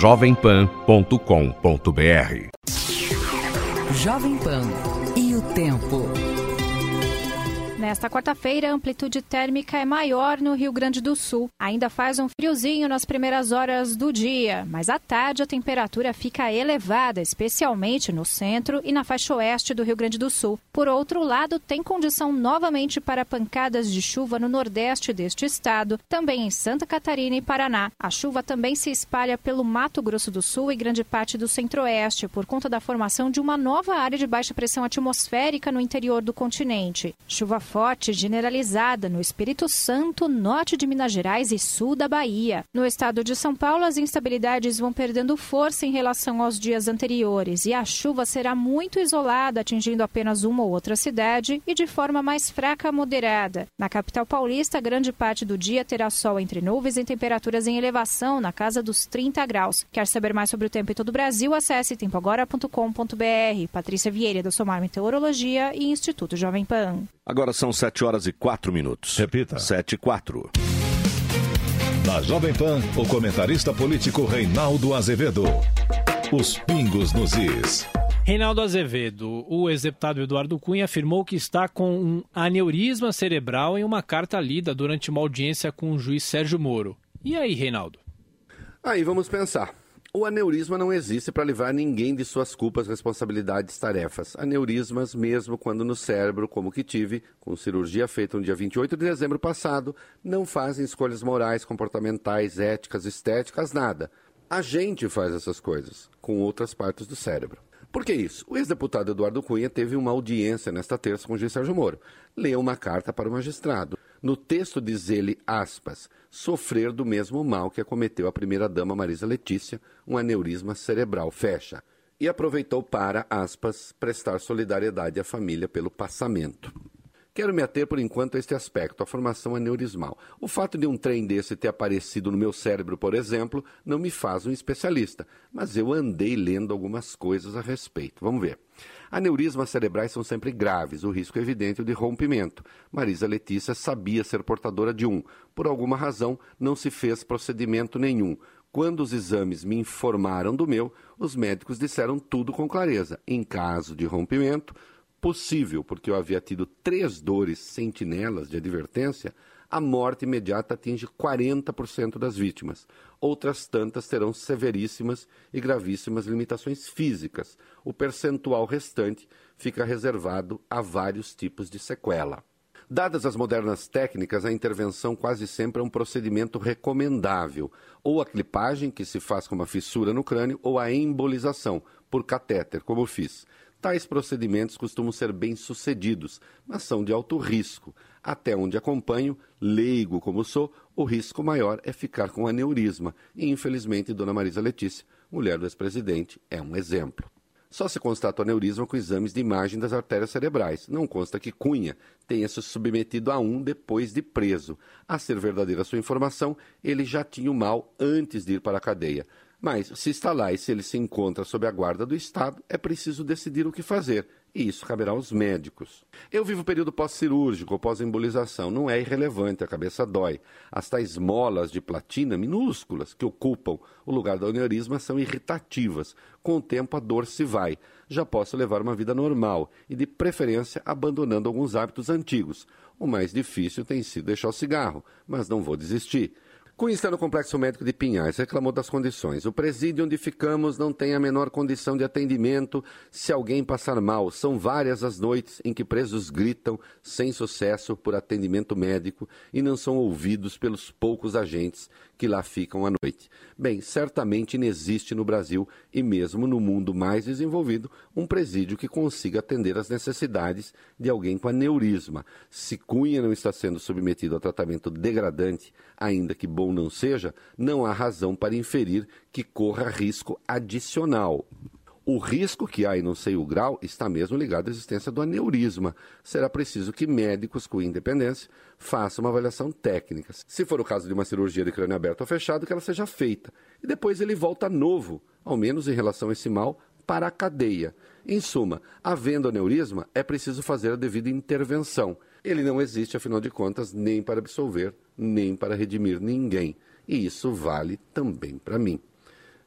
www.jovempan.com.br. Jovem Pan e o tempo. Nesta quarta-feira, a amplitude térmica é maior no Rio Grande do Sul. Ainda faz um friozinho nas primeiras horas do dia, mas à tarde a temperatura fica elevada, especialmente no centro e na faixa oeste do Rio Grande do Sul. Por outro lado, tem condição novamente para pancadas de chuva no nordeste deste estado, também em Santa Catarina e Paraná. A chuva também se espalha pelo Mato Grosso do Sul e grande parte do centro-oeste, por conta da formação de uma nova área de baixa pressão atmosférica no interior do continente. Chuva forte generalizada no Espírito Santo, norte de Minas Gerais e sul da Bahia. No estado de São Paulo, as instabilidades vão perdendo força em relação aos dias anteriores e a chuva será muito isolada, atingindo apenas uma ou outra cidade e de forma mais fraca a moderada. Na capital paulista, grande parte do dia terá sol entre nuvens e temperaturas em elevação, na casa dos 30 graus. Quer saber mais sobre o tempo em todo o Brasil? Acesse tempoagora.com.br. Patrícia Vieira, do Somar Meteorologia e Instituto Jovem Pan. Agora são 7h04. Repita. 7h04. Na Jovem Pan, o comentarista político Reinaldo Azevedo. Os pingos nos is. Reinaldo Azevedo, o ex-deputado Eduardo Cunha afirmou que está com um aneurisma cerebral em uma carta lida durante uma audiência com o juiz Sérgio Moro. E aí, Reinaldo? Aí vamos pensar. O aneurisma não existe para livrar ninguém de suas culpas, responsabilidades, tarefas. Aneurismas, mesmo quando no cérebro, como que tive, com cirurgia feita no dia 28 de dezembro passado, não fazem escolhas morais, comportamentais, éticas, estéticas, nada. A gente faz essas coisas, com outras partes do cérebro. Por que isso? O ex-deputado Eduardo Cunha teve uma audiência nesta terça com o juiz Sérgio Moro. Leu uma carta para o magistrado. No texto diz ele, aspas, sofrer do mesmo mal que acometeu a primeira-dama Marisa Letícia, um aneurisma cerebral, fecha. E aproveitou para, aspas, prestar solidariedade à família pelo passamento. Quero me ater por enquanto a este aspecto, a formação aneurismal. O fato de um trem desse ter aparecido no meu cérebro, por exemplo, não me faz um especialista, mas eu andei lendo algumas coisas a respeito. Vamos ver. Aneurismas cerebrais são sempre graves, o risco é evidente de rompimento. Marisa Letícia sabia ser portadora de um. Por alguma razão, não se fez procedimento nenhum. Quando os exames me informaram do meu, os médicos disseram tudo com clareza. Em caso de rompimento, possível, porque eu havia tido 3 dores sentinelas de advertência, a morte imediata atinge 40% das vítimas. Outras tantas terão severíssimas e gravíssimas limitações físicas. O percentual restante fica reservado a vários tipos de sequela. Dadas as modernas técnicas, a intervenção quase sempre é um procedimento recomendável, ou a clipagem, que se faz com uma fissura no crânio, ou a embolização, por catéter, como eu fiz. Tais procedimentos costumam ser bem-sucedidos, mas são de alto risco. Até onde acompanho, leigo como sou, o risco maior é ficar com aneurisma. E, infelizmente, Dona Marisa Letícia, mulher do ex-presidente, é um exemplo. Só se constata o aneurisma com exames de imagem das artérias cerebrais. Não consta que Cunha tenha se submetido a um depois de preso. A ser verdadeira sua informação, ele já tinha o mal antes de ir para a cadeia. Mas, se está lá e se ele se encontra sob a guarda do Estado, é preciso decidir o que fazer. E isso caberá aos médicos. Eu vivo período pós-cirúrgico ou pós-embolização. Não é irrelevante, a cabeça dói. As tais molas de platina minúsculas que ocupam o lugar do aneurisma são irritativas. Com o tempo a dor se vai. Já posso levar uma vida normal e, de preferência, abandonando alguns hábitos antigos. O mais difícil tem sido deixar o cigarro, mas não vou desistir. Cunha está no Complexo Médico de Pinhais, reclamou das condições. O presídio onde ficamos não tem a menor condição de atendimento se alguém passar mal. São várias as noites em que presos gritam sem sucesso por atendimento médico e não são ouvidos pelos poucos agentes que lá ficam à noite. Bem, certamente não existe no Brasil e mesmo no mundo mais desenvolvido um presídio que consiga atender às necessidades de alguém com aneurisma. Se Cunha não está sendo submetido a tratamento degradante, ainda que bom não seja, não há razão para inferir que corra risco adicional. O risco que há, e não sei o grau, está mesmo ligado à existência do aneurisma. Será preciso que médicos com independência façam uma avaliação técnica. Se for o caso de uma cirurgia de crânio aberto ou fechado, que ela seja feita. E depois ele volta novo, ao menos em relação a esse mal, para a cadeia. Em suma, havendo aneurisma, é preciso fazer a devida intervenção. Ele não existe, afinal de contas, nem para absolver, nem para redimir ninguém. E isso vale também para mim.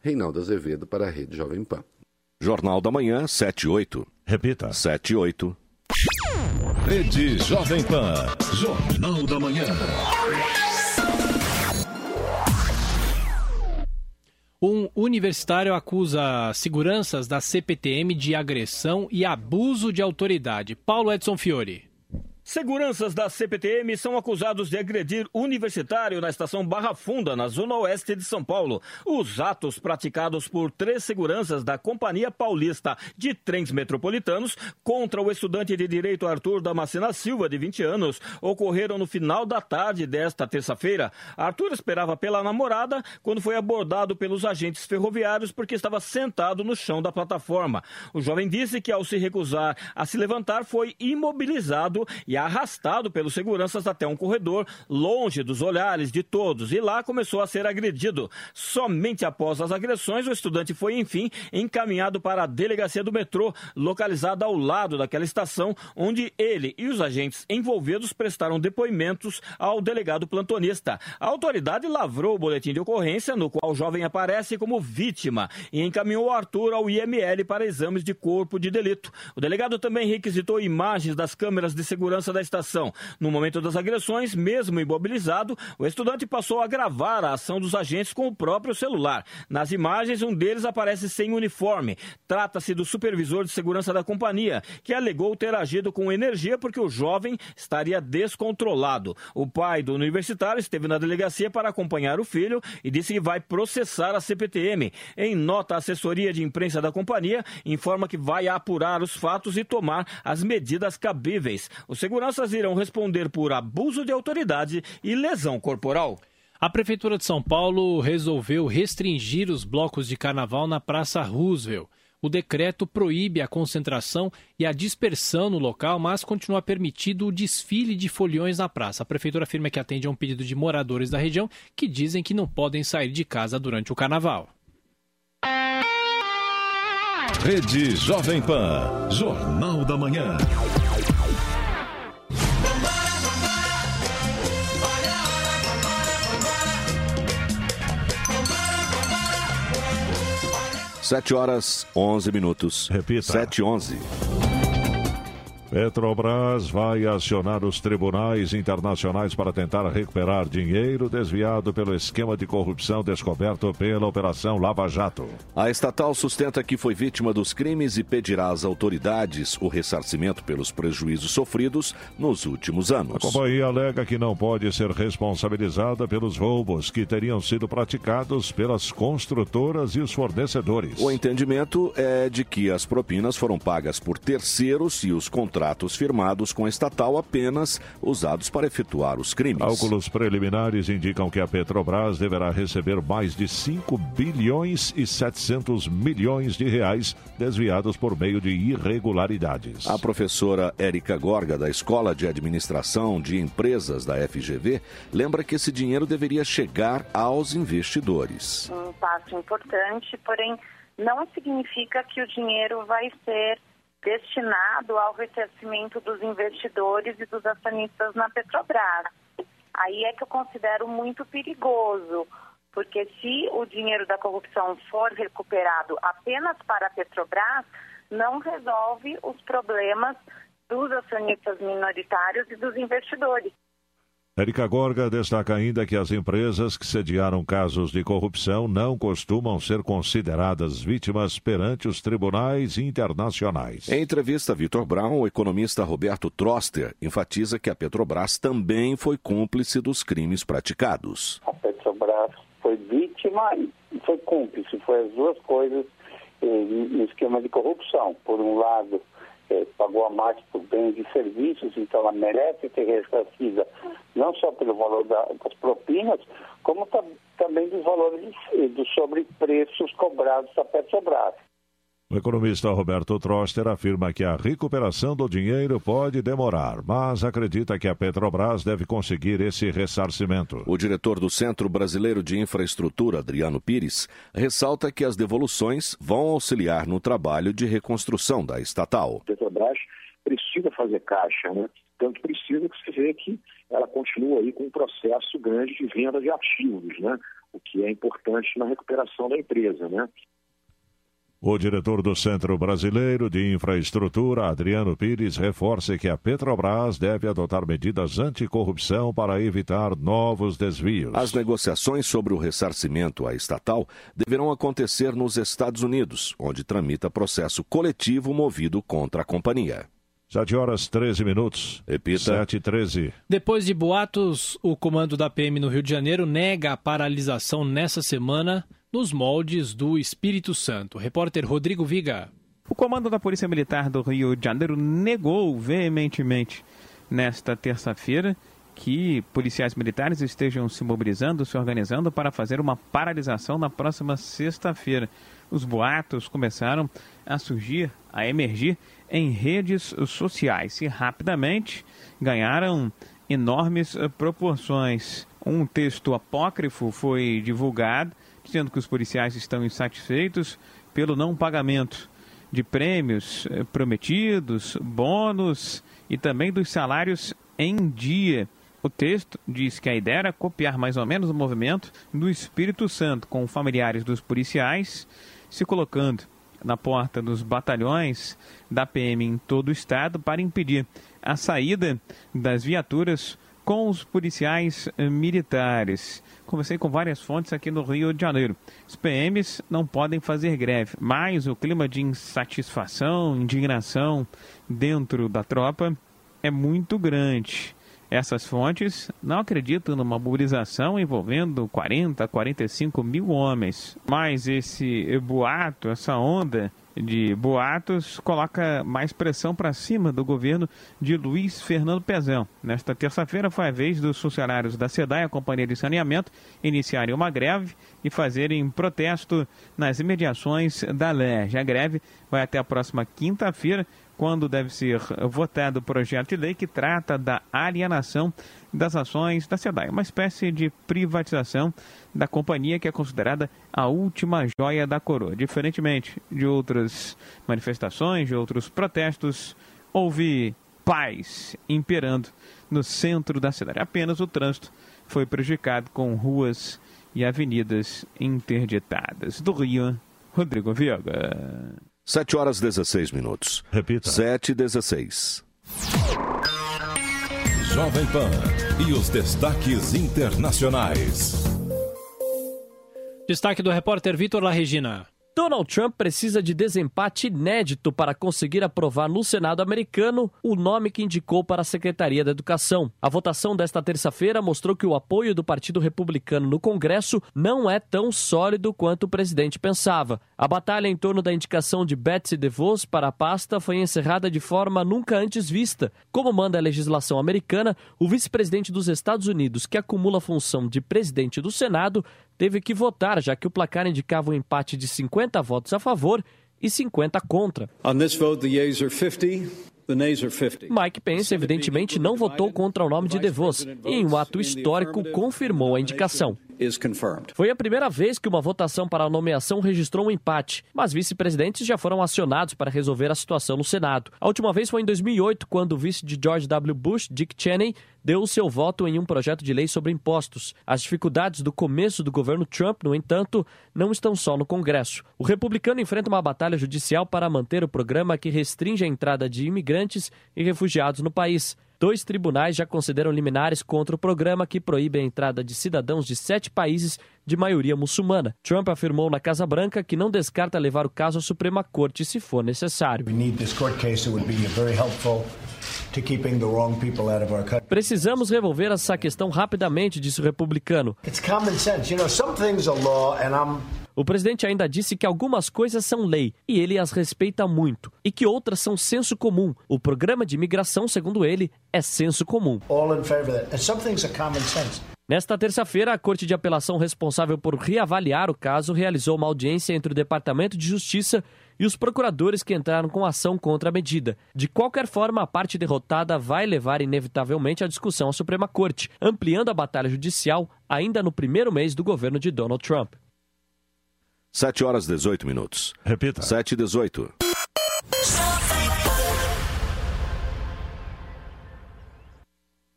Reinaldo Azevedo para a Rede Jovem Pan. Jornal da Manhã, 7:08. Repita. 7:08. Rede Jovem Pan. Jornal da Manhã. Um universitário acusa seguranças da CPTM de agressão e abuso de autoridade. Paulo Edson Fiori. Seguranças da CPTM são acusados de agredir universitário na estação Barra Funda, na zona oeste de São Paulo. Os atos praticados por 3 seguranças da Companhia Paulista de Trens Metropolitanos contra o estudante de Direito Arthur Damascena Silva, de 20 anos, ocorreram no final da tarde desta terça-feira. Arthur esperava pela namorada quando foi abordado pelos agentes ferroviários porque estava sentado no chão da plataforma. O jovem disse que, ao se recusar a se levantar, foi imobilizado e arrastado pelos seguranças até um corredor, longe dos olhares de todos, e lá começou a ser agredido. Somente após as agressões, o estudante foi, enfim, encaminhado para a delegacia do metrô, localizada ao lado daquela estação, onde ele e os agentes envolvidos prestaram depoimentos ao delegado plantonista. A autoridade lavrou o boletim de ocorrência, no qual o jovem aparece como vítima, e encaminhou Arthur ao IML para exames de corpo de delito. O delegado também requisitou imagens das câmeras de segurança da estação. No momento das agressões, mesmo imobilizado, o estudante passou a gravar a ação dos agentes com o próprio celular. Nas imagens, um deles aparece sem uniforme. Trata-se do supervisor de segurança da companhia, que alegou ter agido com energia porque o jovem estaria descontrolado. O pai do universitário esteve na delegacia para acompanhar o filho e disse que vai processar a CPTM. Em nota, a assessoria de imprensa da companhia informa que vai apurar os fatos e tomar as medidas cabíveis. Os seguranças irão responder por abuso de autoridade e lesão corporal. A Prefeitura de São Paulo resolveu restringir os blocos de carnaval na Praça Roosevelt. O decreto proíbe a concentração e a dispersão no local, mas continua permitido o desfile de foliões na praça. A Prefeitura afirma que atende a um pedido de moradores da região que dizem que não podem sair de casa durante o carnaval. Rede Jovem Pan. Jornal da Manhã. Sete horas, 11 minutos. Repita. 7:11. Petrobras vai acionar os tribunais internacionais para tentar recuperar dinheiro desviado pelo esquema de corrupção descoberto pela Operação Lava Jato. A estatal sustenta que foi vítima dos crimes e pedirá às autoridades o ressarcimento pelos prejuízos sofridos nos últimos anos. A companhia alega que não pode ser responsabilizada pelos roubos que teriam sido praticados pelas construtoras e os fornecedores. O entendimento é de que as propinas foram pagas por terceiros e os contratos firmados com a estatal apenas usados para efetuar os crimes. Cálculos preliminares indicam que a Petrobras deverá receber mais de 5 bilhões e 700 milhões de reais desviados por meio de irregularidades. A professora Érica Gorga, da Escola de Administração de Empresas da FGV, lembra que esse dinheiro deveria chegar aos investidores. Um passo importante, porém não significa que o dinheiro vai ser destinado ao ressarcimento dos investidores e dos acionistas na Petrobras. Aí é que eu considero muito perigoso, porque se o dinheiro da corrupção for recuperado apenas para a Petrobras, não resolve os problemas dos acionistas minoritários e dos investidores. Érica Gorga destaca ainda que as empresas que sediaram casos de corrupção não costumam ser consideradas vítimas perante os tribunais internacionais. Em entrevista a Vitor Brown, o economista Roberto Troster enfatiza que a Petrobras também foi cúmplice dos crimes praticados. A Petrobras foi vítima e foi cúmplice, foi as duas coisas no esquema de corrupção. Por um lado, pagou a mais por bens e serviços, então ela merece ser ressarcida não só pelo valor das propinas, como também dos valores dos sobrepreços cobrados da Petrobras. O economista Roberto Troster afirma que a recuperação do dinheiro pode demorar, mas acredita que a Petrobras deve conseguir esse ressarcimento. O diretor do Centro Brasileiro de Infraestrutura, Adriano Pires, ressalta que as devoluções vão auxiliar no trabalho de reconstrução da estatal. A Petrobras precisa fazer caixa, né? Tanto precisa que você vê que ela continua aí com um processo grande de venda de ativos, né? o que é importante na recuperação da empresa, né? O diretor do Centro Brasileiro de Infraestrutura, Adriano Pires, reforça que a Petrobras deve adotar medidas anticorrupção para evitar novos desvios. As negociações sobre o ressarcimento à estatal deverão acontecer nos Estados Unidos, onde tramita processo coletivo movido contra a companhia. 7h13. Repita. 7h13. Depois de boatos, o comando da PM no Rio de Janeiro nega a paralisação nessa semana nos moldes do Espírito Santo. Repórter Rodrigo Viga. O comando da Polícia Militar do Rio de Janeiro negou veementemente nesta terça-feira que policiais militares estejam se mobilizando, se organizando para fazer uma paralisação na próxima sexta-feira. Os boatos começaram a surgir, a emergir em redes sociais e rapidamente ganharam enormes proporções. Um texto apócrifo foi divulgado dizendo que os policiais estão insatisfeitos pelo não pagamento de prêmios prometidos, bônus e também dos salários em dia. O texto diz que a ideia era copiar mais ou menos o movimento do Espírito Santo, com familiares dos policiais se colocando na porta dos batalhões da PM em todo o estado para impedir a saída das viaturas com os policiais militares. Conversei com várias fontes aqui no Rio de Janeiro. Os PMs não podem fazer greve, mas o clima de insatisfação, indignação dentro da tropa é muito grande. Essas fontes não acreditam numa mobilização envolvendo 40 a 45 mil homens. Mas esse boato, essa onda de boatos, coloca mais pressão para cima do governo de Luiz Fernando Pezão. Nesta terça-feira foi a vez dos funcionários da SEDAI, a Companhia de Saneamento, iniciarem uma greve e fazerem protesto nas imediações da LERJ. A greve vai até a próxima quinta-feira, quando deve ser votado o projeto de lei que trata da alienação das ações da SEDAI, uma espécie de privatização da companhia que é considerada a última joia da coroa. Diferentemente de outras manifestações, de outros protestos, houve paz imperando no centro da cidade. Apenas o trânsito foi prejudicado com ruas e avenidas interditadas. Do Rio, Rodrigo Viega. 7h16. Repita. 7h16. Jovem Pan e os destaques internacionais. Destaque do repórter Vitor La Regina. Donald Trump precisa de desempate inédito para conseguir aprovar no Senado americano o nome que indicou para a Secretaria da Educação. A votação desta terça-feira mostrou que o apoio do Partido Republicano no Congresso não é tão sólido quanto o presidente pensava. A batalha em torno da indicação de Betsy DeVos para a pasta foi encerrada de forma nunca antes vista. Como manda a legislação americana, o vice-presidente dos Estados Unidos, que acumula a função de presidente do Senado, teve que votar, já que o placar indicava um empate de 50 votos a favor e 50 contra. On this vote, the yeas are 50, the nays are 50. Mike Pence, evidentemente, não votou contra o nome de DeVos e, em um ato histórico, confirmou a indicação. Foi a primeira vez que uma votação para a nomeação registrou um empate, mas vice-presidentes já foram acionados para resolver a situação no Senado. A última vez foi em 2008, quando o vice de George W. Bush, Dick Cheney, deu o seu voto em um projeto de lei sobre impostos. As dificuldades do começo do governo Trump, no entanto, não estão só no Congresso. O republicano enfrenta uma batalha judicial para manter o programa que restringe a entrada de imigrantes e refugiados no país. 2 tribunais já consideram liminares contra o programa que proíbe a entrada de cidadãos de 7 países de maioria muçulmana. Trump afirmou na Casa Branca que não descarta levar o caso à Suprema Corte se for necessário. Precisamos resolver essa questão rapidamente, disse o republicano. O presidente ainda disse que algumas coisas são lei e ele as respeita muito, e que outras são senso comum. O programa de imigração, segundo ele, é senso comum. Nesta terça-feira, a Corte de Apelação responsável por reavaliar o caso realizou uma audiência entre o Departamento de Justiça e os procuradores que entraram com ação contra a medida. De qualquer forma, a parte derrotada vai levar inevitavelmente a discussão à Suprema Corte, ampliando a batalha judicial ainda no primeiro mês do governo de Donald Trump. 7h18. Repita.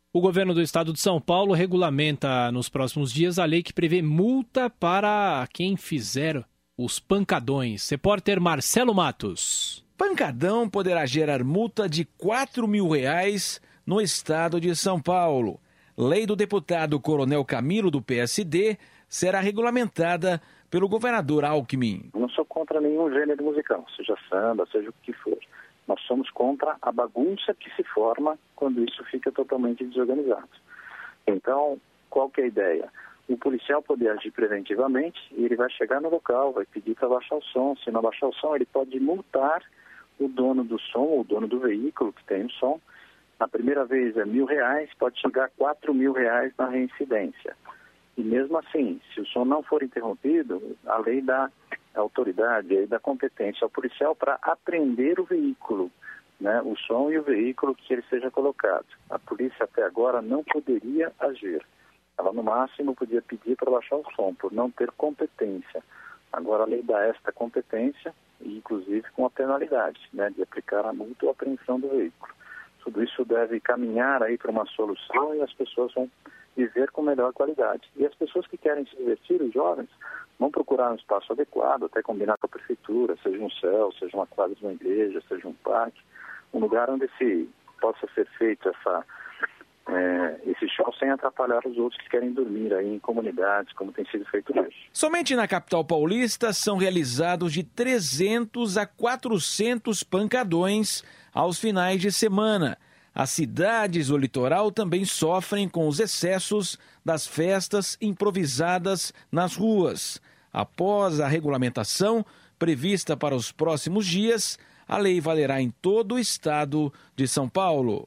O governo do estado de São Paulo regulamenta nos próximos dias a lei que prevê multa para quem fizer os pancadões. Repórter Marcelo Matos. Pancadão poderá gerar multa de R$4 mil no estado de São Paulo. Lei do deputado Coronel Camilo, do PSD, será regulamentada pelo governador Alckmin. Eu não sou contra nenhum gênero musical, seja samba, seja o que for. Nós somos contra a bagunça que se forma quando isso fica totalmente desorganizado. Então, qual que é a ideia? O policial poder agir preventivamente e ele vai chegar no local, vai pedir para baixar o som. Se não baixar o som, ele pode multar o dono do som, ou o dono do veículo que tem o som. Na primeira vez é R$1.000, pode chegar a R$4 mil na reincidência. E mesmo assim, se o som não for interrompido, a lei dá autoridade, a lei dá competência ao policial para apreender o veículo, né, o som e o veículo que ele seja colocado. A polícia até agora não poderia agir. Ela, no máximo, podia pedir para baixar o som, por não ter competência. Agora a lei dá esta competência, inclusive com a penalidade, né, de aplicar a multa ou a apreensão do veículo. Tudo isso deve caminhar aí para uma solução e as pessoas vão viver com melhor qualidade. E as pessoas que querem se divertir, os jovens, vão procurar um espaço adequado, até combinar com a prefeitura, seja um céu, seja uma quadra de uma igreja, seja um parque, um lugar onde possa ser feito esse show sem atrapalhar os outros que querem dormir aí em comunidades, como tem sido feito hoje. Somente na capital paulista são realizados de 300 a 400 pancadões aos finais de semana. As cidades do litoral também sofrem com os excessos das festas improvisadas nas ruas. Após a regulamentação prevista para os próximos dias, a lei valerá em todo o estado de São Paulo.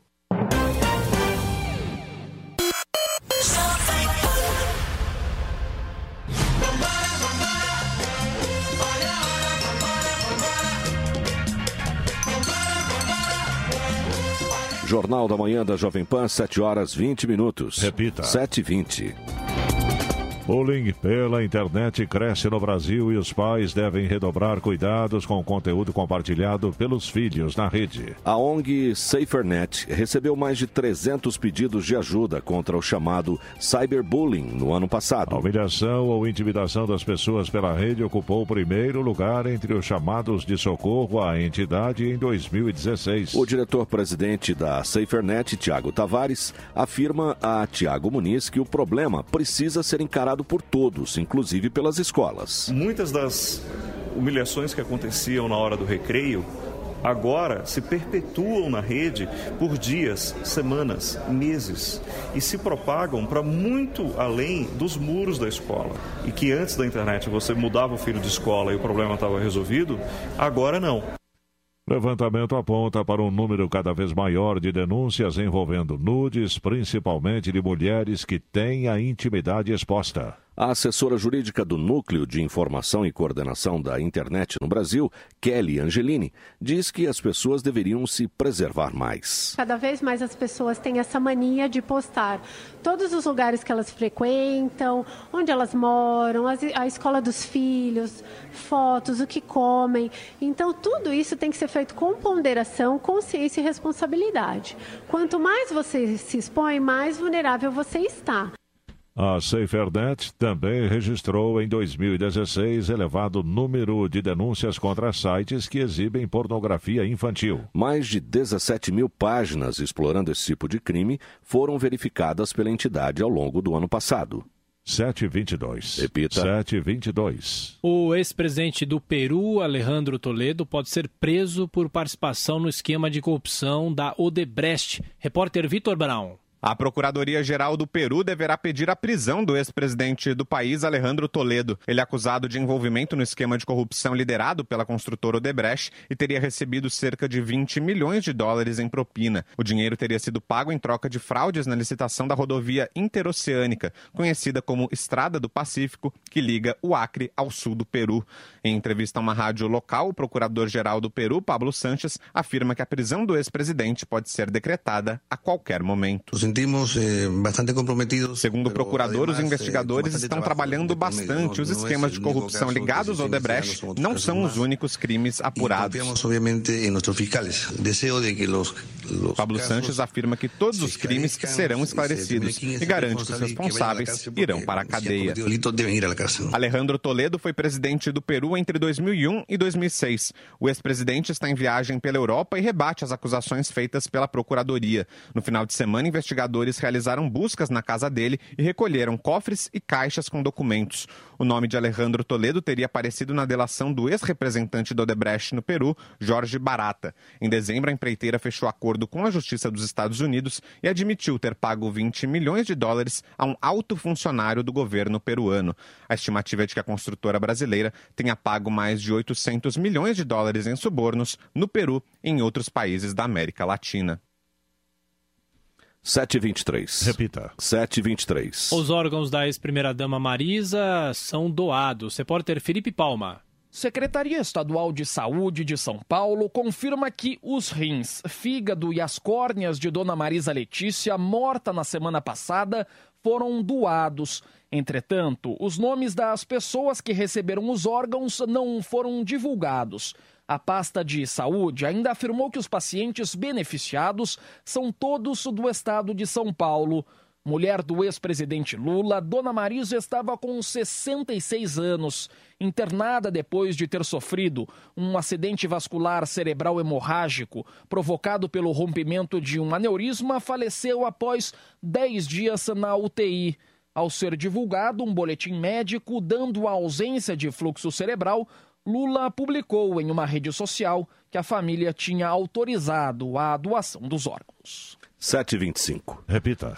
Jornal da Manhã da Jovem Pan, 7h20. Repita. 7h20. Bullying pela internet cresce no Brasil e os pais devem redobrar cuidados com o conteúdo compartilhado pelos filhos na rede. A ONG SaferNet recebeu mais de 300 pedidos de ajuda contra o chamado cyberbullying no ano passado. A humilhação ou intimidação das pessoas pela rede ocupou o primeiro lugar entre os chamados de socorro à entidade em 2016. O diretor-presidente da SaferNet, Tiago Tavares, afirma a Tiago Muniz que o problema precisa ser encarado por todos, inclusive pelas escolas. Muitas das humilhações que aconteciam na hora do recreio agora se perpetuam na rede por dias, semanas, meses e se propagam para muito além dos muros da escola. E que antes da internet você mudava o filho de escola e o problema estava resolvido, agora não. Levantamento aponta para um número cada vez maior de denúncias envolvendo nudes, principalmente de mulheres que têm a intimidade exposta. A assessora jurídica do Núcleo de Informação e Coordenação da Internet no Brasil, Kelly Angelini, diz que as pessoas deveriam se preservar mais. Cada vez mais as pessoas têm essa mania de postar todos os lugares que elas frequentam, onde elas moram, a escola dos filhos, fotos, o que comem. Então, tudo isso tem que ser feito com ponderação, consciência e responsabilidade. Quanto mais você se expõe, mais vulnerável você está. A SaferNet também registrou em 2016 elevado número de denúncias contra sites que exibem pornografia infantil. Mais de 17 mil páginas explorando esse tipo de crime foram verificadas pela entidade ao longo do ano passado. 7h22. Repita. 7h22. O ex-presidente do Peru, Alejandro Toledo, pode ser preso por participação no esquema de corrupção da Odebrecht. Repórter Vitor Brown. A Procuradoria-Geral do Peru deverá pedir a prisão do ex-presidente do país, Alejandro Toledo. Ele é acusado de envolvimento no esquema de corrupção liderado pela construtora Odebrecht e teria recebido cerca de 20 milhões de dólares em propina. O dinheiro teria sido pago em troca de fraudes na licitação da rodovia interoceânica, conhecida como Estrada do Pacífico, que liga o Acre ao sul do Peru. Em entrevista a uma rádio local, o procurador-geral do Peru, Pablo Sanches, afirma que a prisão do ex-presidente pode ser decretada a qualquer momento. Os sentimos bastante comprometidos. Segundo o procurador, os investigadores estão trabalhando bastante. Os esquemas de corrupção ligados ao Odebrecht não são os únicos crimes apurados. Pablo Sanches afirma que todos os crimes serão esclarecidos e garante que os responsáveis irão para a cadeia. Alejandro Toledo foi presidente do Peru entre 2001 e 2006. O ex-presidente está em viagem pela Europa e rebate as acusações feitas pela Procuradoria. No final de semana, investigadores realizaram buscas na casa dele e recolheram cofres e caixas com documentos. O nome de Alejandro Toledo teria aparecido na delação do ex-representante do Odebrecht no Peru, Jorge Barata. Em dezembro, a empreiteira fechou acordo com a Justiça dos Estados Unidos e admitiu ter pago $20 milhões a um alto funcionário do governo peruano. A estimativa é de que a construtora brasileira tenha pago mais de $800 milhões em subornos no Peru e em outros países da América Latina. 7h23. Repita. 7h23. Os órgãos da ex-primeira-dama Marisa são doados. Repórter Felipe Palma. Secretaria Estadual de Saúde de São Paulo confirma que os rins, fígado e as córneas de Dona Marisa Letícia, morta na semana passada, foram doados. Entretanto, os nomes das pessoas que receberam os órgãos não foram divulgados. A pasta de saúde ainda afirmou que os pacientes beneficiados são todos do estado de São Paulo. Mulher do ex-presidente Lula, Dona Marisa estava com 66 anos. Internada depois de ter sofrido um acidente vascular cerebral hemorrágico provocado pelo rompimento de um aneurisma, faleceu após 10 dias na UTI. Ao ser divulgado um boletim médico dando a ausência de fluxo cerebral, Lula publicou em uma rede social que a família tinha autorizado a doação dos órgãos. 7h25. Repita.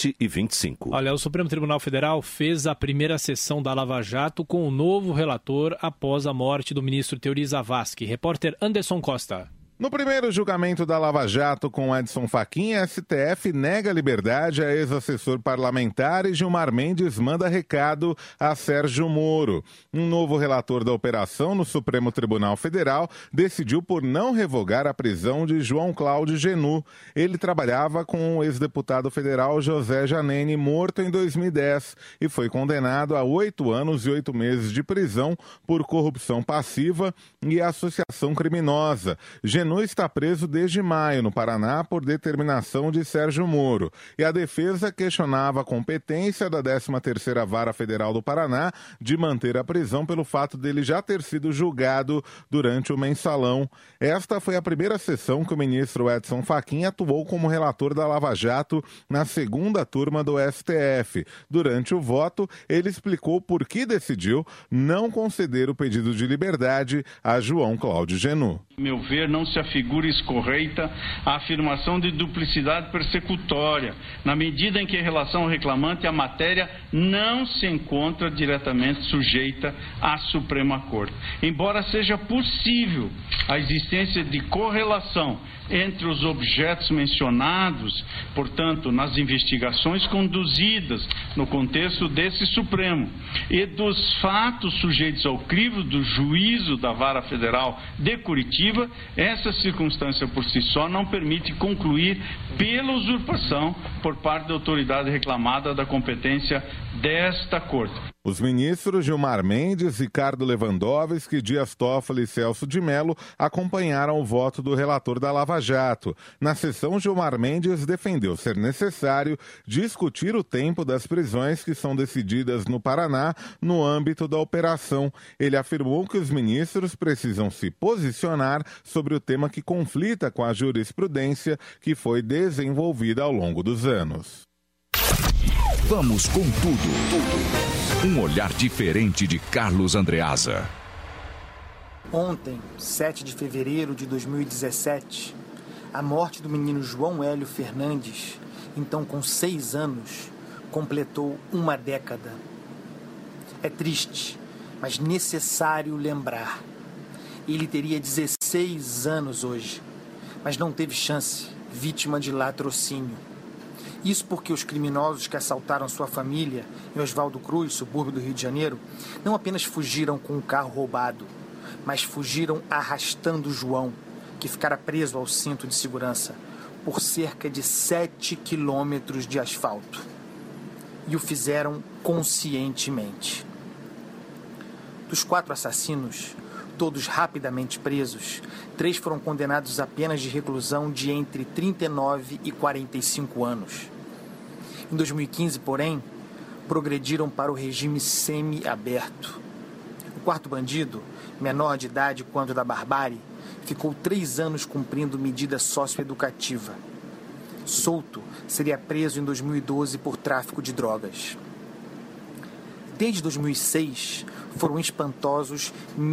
7h25. Olha, o Supremo Tribunal Federal fez a primeira sessão da Lava Jato com o novo relator após a morte do ministro Teori Zavascki. Repórter Anderson Costa. No primeiro julgamento da Lava Jato com Edson Fachin, a STF nega liberdade a ex-assessor parlamentar e Gilmar Mendes manda recado a Sérgio Moro. Um novo relator da operação no Supremo Tribunal Federal decidiu por não revogar a prisão de João Cláudio Genu. Ele trabalhava com o ex-deputado federal José Janene, morto em 2010, e foi condenado a 8 anos e 8 meses de prisão por corrupção passiva e associação criminosa. Genu está preso desde maio no Paraná por determinação de Sérgio Moro. E a defesa questionava a competência da 13ª Vara Federal do Paraná de manter a prisão pelo fato dele já ter sido julgado durante o mensalão. Esta foi a primeira sessão que o ministro Edson Fachin atuou como relator da Lava Jato na segunda turma do STF. Durante o voto, ele explicou por que decidiu não conceder o pedido de liberdade a João Cláudio Genu. Meu ver, não se afigura escorreita a afirmação de duplicidade persecutória, na medida em que, em relação ao reclamante, a matéria não se encontra diretamente sujeita à Suprema Corte. Embora seja possível a existência de correlação entre os objetos mencionados, portanto, nas investigações conduzidas no contexto desse Supremo, e dos fatos sujeitos ao crivo do juízo da Vara Federal de Curitiba, essa circunstância por si só não permite concluir pela usurpação por parte da autoridade reclamada da competência desta Corte. Os ministros Gilmar Mendes, Ricardo Lewandowski, Dias Toffoli e Celso de Mello acompanharam o voto do relator da Lava Jato. Na sessão, Gilmar Mendes defendeu ser necessário discutir o tempo das prisões que são decididas no Paraná no âmbito da operação. Ele afirmou que os ministros precisam se posicionar sobre o tema que conflita com a jurisprudência que foi desenvolvida ao longo dos anos. Vamos com tudo. Um olhar diferente de Carlos Andreasa. Ontem, 7 de fevereiro de 2017, a morte do menino João Hélio Fernandes, então com 6 anos, completou uma década. É triste, mas necessário lembrar. Ele teria 16 anos hoje, mas não teve chance, vítima de latrocínio. Isso porque os criminosos que assaltaram sua família em Oswaldo Cruz, subúrbio do Rio de Janeiro, não apenas fugiram com o carro roubado, mas fugiram arrastando João, que ficara preso ao cinto de segurança, por cerca de 7 quilômetros de asfalto. E o fizeram conscientemente. Dos 4 assassinos, todos rapidamente presos, 3 foram condenados a penas de reclusão de entre 39 e 45 anos. Em 2015, porém, progrediram para o regime semi-aberto. O 4º bandido, menor de idade quando da barbárie, ficou 3 anos cumprindo medida socioeducativa. Solto, seria preso em 2012 por tráfico de drogas. Desde 2006, foram espantosos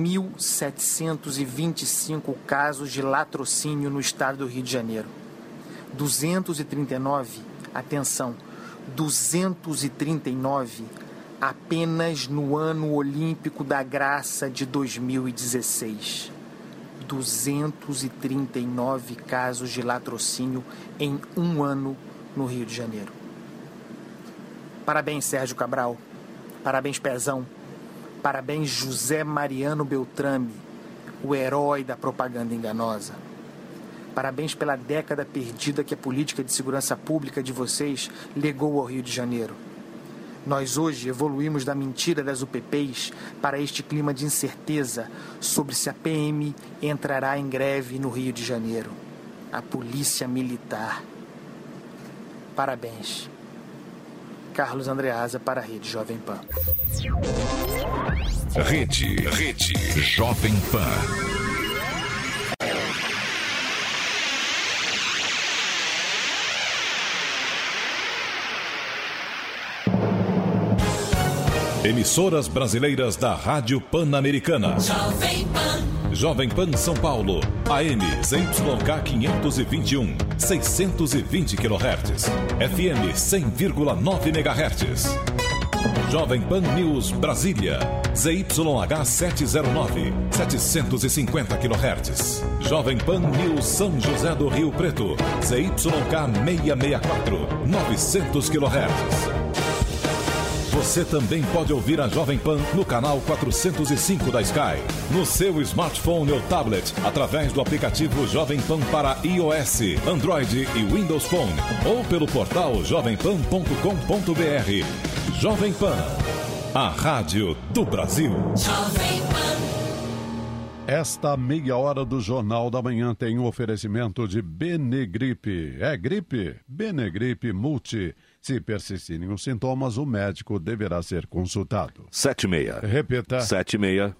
1.725 casos de latrocínio no estado do Rio de Janeiro. 239, atenção, 239 apenas no ano olímpico da graça de 2016. 239 casos de latrocínio em um ano no Rio de Janeiro. Parabéns, Sérgio Cabral. Parabéns, Pezão. Parabéns, José Mariano Beltrame, o herói da propaganda enganosa. Parabéns pela década perdida que a política de segurança pública de vocês legou ao Rio de Janeiro. Nós hoje evoluímos da mentira das UPPs para este clima de incerteza sobre se a PM entrará em greve no Rio de Janeiro. A Polícia Militar. Parabéns. Carlos Andreasa para a Rede Jovem Pan. Rede Jovem Pan. Emissoras brasileiras da Rádio Pan-Americana. Jovem Pan. Jovem Pan São Paulo, AM ZYK 521, 620 kHz. FM 100,9 MHz. Jovem Pan News Brasília, ZYH 709, 750 kHz. Jovem Pan News São José do Rio Preto, ZYK 664, 900 kHz. Você também pode ouvir a Jovem Pan no canal 405 da Sky, no seu smartphone ou tablet, através do aplicativo Jovem Pan para iOS, Android e Windows Phone, ou pelo portal jovempan.com.br. Jovem Pan, a rádio do Brasil. Jovem Pan. Esta meia hora do Jornal da Manhã tem um oferecimento de Benegripe. É gripe? Benegripe Multi. Se persistirem os sintomas, o médico deverá ser consultado. 7:30. Repita. 7:30.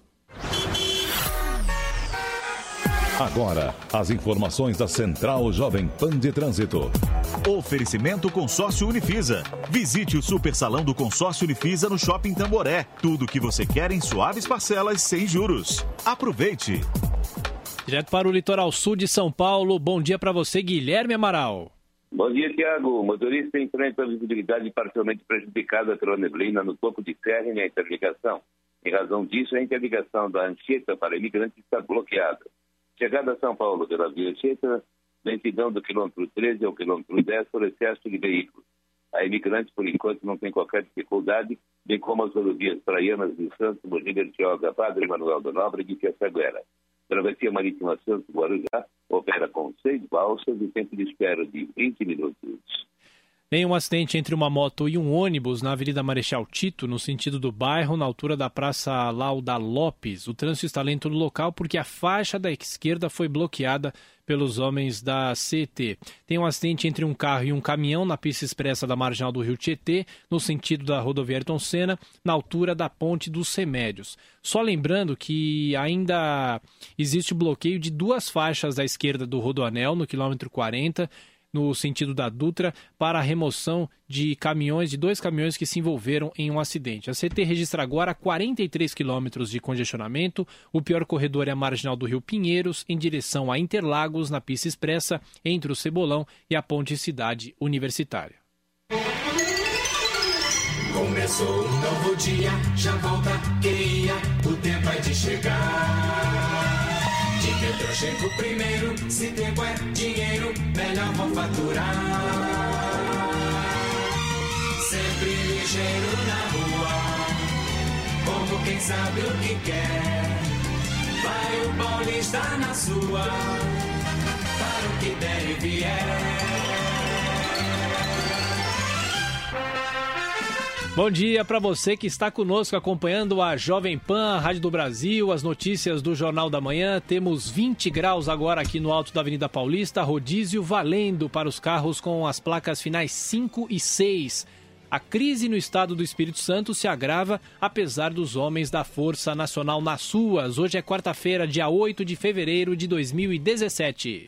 Agora, as informações da Central Jovem Pan de Trânsito. Oferecimento Consórcio Unifisa. Visite o Super Salão do Consórcio Unifisa no Shopping Tamboré. Tudo o que você quer em suaves parcelas sem juros. Aproveite. Direto para o litoral sul de São Paulo. Bom dia para você, Guilherme Amaral. Bom dia, Tiago. O motorista enfrenta a visibilidade parcialmente prejudicada pela neblina no topo de ferro e na interligação. Em razão disso, a interligação da Anchieta para imigrantes está bloqueada. Chegada a São Paulo pela via Anchieta, lentidão do quilômetro 13 ao quilômetro 10 por excesso de veículos. A imigrantes, por enquanto, não tem qualquer dificuldade, bem como as rodovias praianas de Santos, Mogi Bertioga, Padre Manuel da Nóbrega e Piaçaguera. Travessia Marítima Santos-Guarujá opera com 6 balsas e tempo de espera de 20 minutos. Tem um acidente entre uma moto e um ônibus na Avenida Marechal Tito, no sentido do bairro, na altura da Praça Lauda Lopes. O trânsito está lento no local porque a faixa da esquerda foi bloqueada pelos homens da CET. Tem um acidente entre um carro e um caminhão na pista expressa da Marginal do Rio Tietê, no sentido da rodovia Ayrton Senna, na altura da Ponte dos Remédios. Só lembrando que ainda existe o bloqueio de 2 faixas da esquerda do Rodoanel, no quilômetro 40, no sentido da Dutra, para a remoção de 2 caminhões que se envolveram em um acidente. A CT registra agora 43 quilômetros de congestionamento. O pior corredor é a Marginal do Rio Pinheiros, em direção a Interlagos, na pista expressa, entre o Cebolão e a Ponte Cidade Universitária. Começou um novo dia, já volta quem ia, o tempo é de chegar. De Metrô chego primeiro, se tempo é dinheiro, melhor vou faturar. Sempre ligeiro na rua, como quem sabe o que quer. Vai o Paulista na sua, para o que der e vier. Bom dia para você que está conosco acompanhando a Jovem Pan, a Rádio do Brasil, as notícias do Jornal da Manhã. Temos 20 graus agora aqui no alto da Avenida Paulista, rodízio valendo para os carros com as placas finais 5 e 6. A crise no estado do Espírito Santo se agrava apesar dos homens da Força Nacional nas ruas. Hoje é quarta-feira, dia 8 de fevereiro de 2017.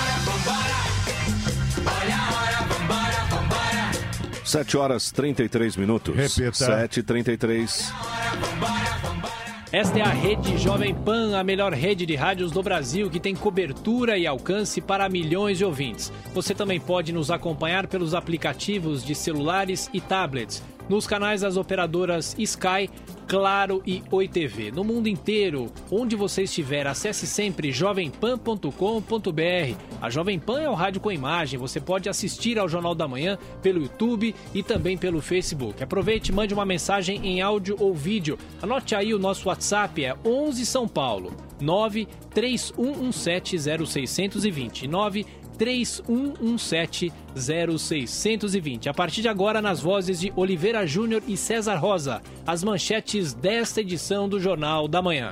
Olha a hora, vambora, vambora. 7 horas 33 minutos. Repita. 7h33. Esta é a Rede Jovem Pan, a melhor rede de rádios do Brasil, que tem cobertura e alcance para milhões de ouvintes. Você também pode nos acompanhar pelos aplicativos de celulares e tablets, nos canais das operadoras Sky, Claro e Oi TV. No mundo inteiro, onde você estiver, acesse sempre jovempan.com.br. A Jovem Pan é o rádio com imagem. Você pode assistir ao Jornal da Manhã pelo YouTube e também pelo Facebook. Aproveite e mande uma mensagem em áudio ou vídeo. Anote aí, o nosso WhatsApp é 11 São Paulo 931170620 931170620. A partir de agora, nas vozes de Oliveira Júnior e César Rosa, as manchetes desta edição do Jornal da Manhã.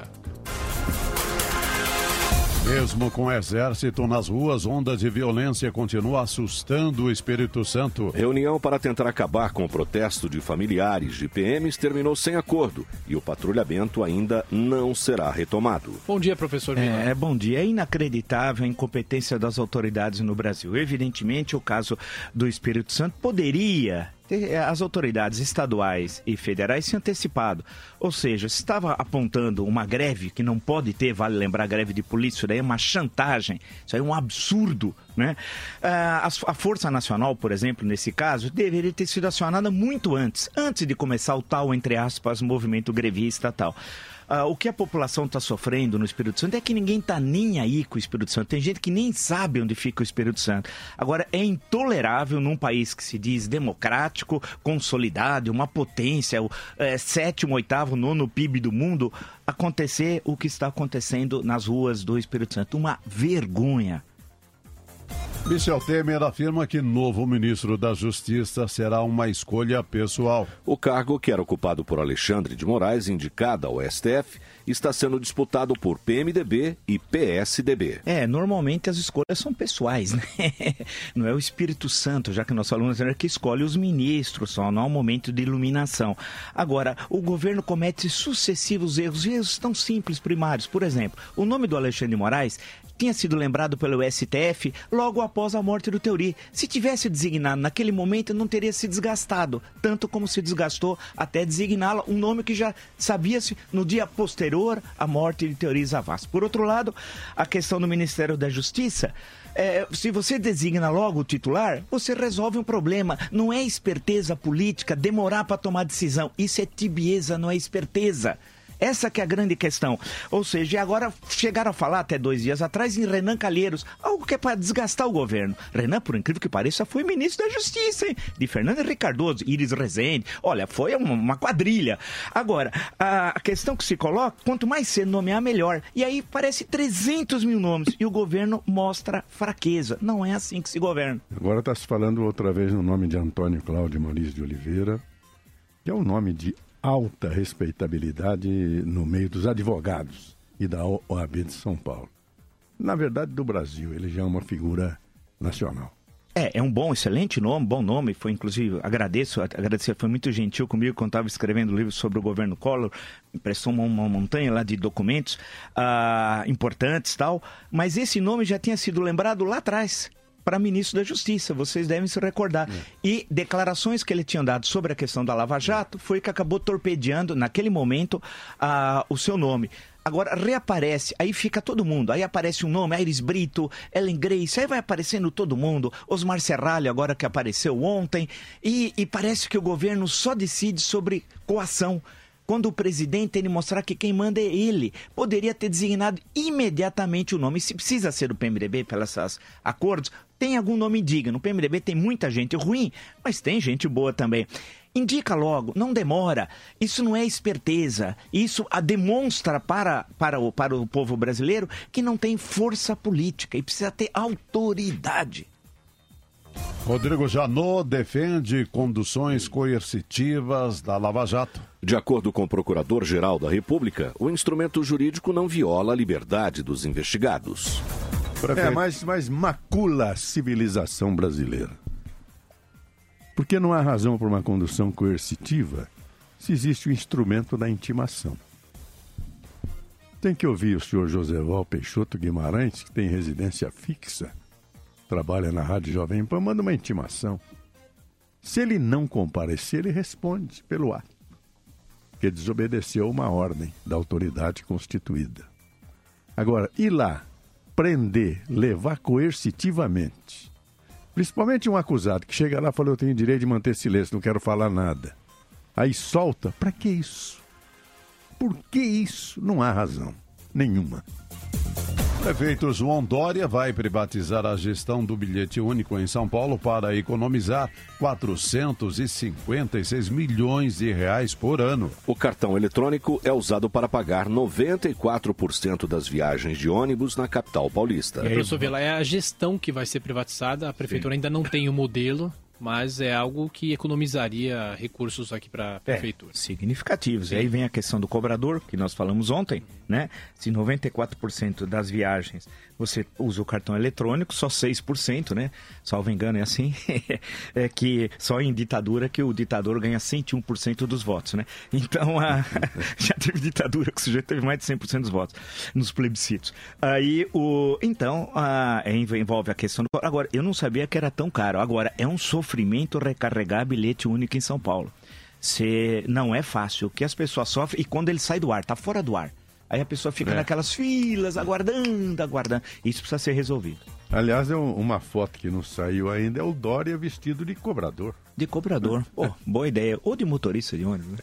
Mesmo com o exército nas ruas, onda de violência continua assustando o Espírito Santo. Reunião para tentar acabar com o protesto de familiares de PMs terminou sem acordo e o patrulhamento ainda não será retomado. Bom dia, professor Vila. Bom dia. É inacreditável a incompetência das autoridades no Brasil. Evidentemente, o caso do Espírito Santo poderia... As autoridades estaduais e federais se antecipado. Ou seja, se estava apontando uma greve que não pode ter, vale lembrar, greve de polícia, isso daí é uma chantagem, isso aí é um absurdo, né? A Força Nacional, por exemplo, nesse caso, deveria ter sido acionada muito antes de começar o tal, entre aspas, movimento grevista e tal. O que a população está sofrendo no Espírito Santo é que ninguém está nem aí com o Espírito Santo. Tem gente que nem sabe onde fica o Espírito Santo. Agora, é intolerável num país que se diz democrático, consolidado, uma potência, o 7º, 8º, 9º PIB do mundo, acontecer o que está acontecendo nas ruas do Espírito Santo. Uma vergonha. Michel Temer afirma que novo ministro da Justiça será uma escolha pessoal. O cargo, que era ocupado por Alexandre de Moraes, indicado ao STF, está sendo disputado por PMDB e PSDB. Normalmente as escolhas são pessoais, né? Não é o Espírito Santo, já que nosso aluno é que escolhe os ministros, só não há um momento de iluminação. Agora, o governo comete sucessivos erros tão simples, primários. Por exemplo, o nome do Alexandre de Moraes tinha sido lembrado pelo STF logo após a morte do Teori. Se tivesse designado naquele momento, não teria se desgastado, tanto como se desgastou até designá-lo, um nome que já sabia-se no dia posterior à morte de Teori Zavascki. Por outro lado, a questão do Ministério da Justiça, se você designa logo o titular, você resolve um problema. Não é esperteza política demorar para tomar decisão. Isso é tibieza, não é esperteza. Essa que é a grande questão. Ou seja, agora chegaram a falar até 2 dias atrás em Renan Calheiros, algo que é para desgastar o governo. Renan, por incrível que pareça, foi ministro da Justiça, hein? De Fernando Henrique Cardoso, Iris Rezende. Olha, foi uma quadrilha. Agora, a questão que se coloca, quanto mais cedo nomear, melhor. E aí parece 300 mil nomes e o governo mostra fraqueza. Não é assim que se governa. Agora está se falando outra vez no nome de Antônio Cláudio Maurício de Oliveira, que é um nome de alta respeitabilidade no meio dos advogados e da OAB de São Paulo. Na verdade, do Brasil, ele já é uma figura nacional. É um bom, excelente nome, bom nome. Foi, inclusive, agradecer, foi muito gentil comigo quando estava escrevendo o livro sobre o governo Collor. Emprestou uma montanha lá de documentos importantes e tal. Mas esse nome já tinha sido lembrado lá atrás para ministro da Justiça, vocês devem se recordar. E declarações que ele tinha dado sobre a questão da Lava Jato foi que acabou torpedeando, naquele momento, o seu nome. Agora reaparece, aí fica todo mundo, aí aparece um nome, Aires Brito, Ellen Grace, aí vai aparecendo todo mundo, Osmar Serralho agora que apareceu ontem, e parece que o governo só decide sobre coação. Quando o presidente ele mostrar que quem manda é ele, poderia ter designado imediatamente o nome. Se precisa ser do PMDB pelos acordos, tem algum nome digno. No PMDB tem muita gente ruim, mas tem gente boa também. Indica logo, não demora. Isso não é esperteza. Isso demonstra para o povo brasileiro que não tem força política e precisa ter autoridade. Rodrigo Janot defende conduções coercitivas da Lava Jato. De acordo com o Procurador-Geral da República, o instrumento jurídico não viola a liberdade dos investigados. Mas macula a civilização brasileira. Porque não há razão para uma condução coercitiva se existe o instrumento da intimação. Tem que ouvir o senhor Joséval Peixoto Guimarães, que tem residência fixa, trabalha na Rádio Jovem Pan, manda uma intimação. Se ele não comparecer, ele responde pelo ato, porque desobedeceu uma ordem da autoridade constituída. Agora, ir lá, prender, levar coercitivamente, principalmente um acusado que chega lá e fala, eu tenho direito de manter silêncio, não quero falar nada. Aí solta, para que isso? Por que isso? Não há razão nenhuma. O prefeito João Dória vai privatizar a gestão do bilhete único em São Paulo para economizar 456 milhões de reais por ano. O cartão eletrônico é usado para pagar 94% das viagens de ônibus na capital paulista. Professor Vila, é a gestão que vai ser privatizada, a prefeitura ainda não tem o modelo, mas é algo que economizaria recursos aqui para a prefeitura. Significativos. E aí vem a questão do cobrador, que nós falamos ontem, né? Se 94% das viagens você usa o cartão eletrônico, só 6%, né? Salvo engano, é assim, é que só em ditadura que o ditador ganha 101% dos votos, né? Então, já teve ditadura que o sujeito teve mais de 100% dos votos nos plebiscitos. Aí, envolve a questão do... Agora, eu não sabia que era tão caro. Agora, é um sofrimento recarregar bilhete único em São Paulo. Não é fácil. O que as pessoas sofrem, e quando ele sai do ar, tá fora do ar. Aí a pessoa fica naquelas filas, aguardando. Isso precisa ser resolvido. Aliás, uma foto que não saiu ainda é o Dória vestido de cobrador. De cobrador. Boa ideia. Ou de motorista de ônibus, né?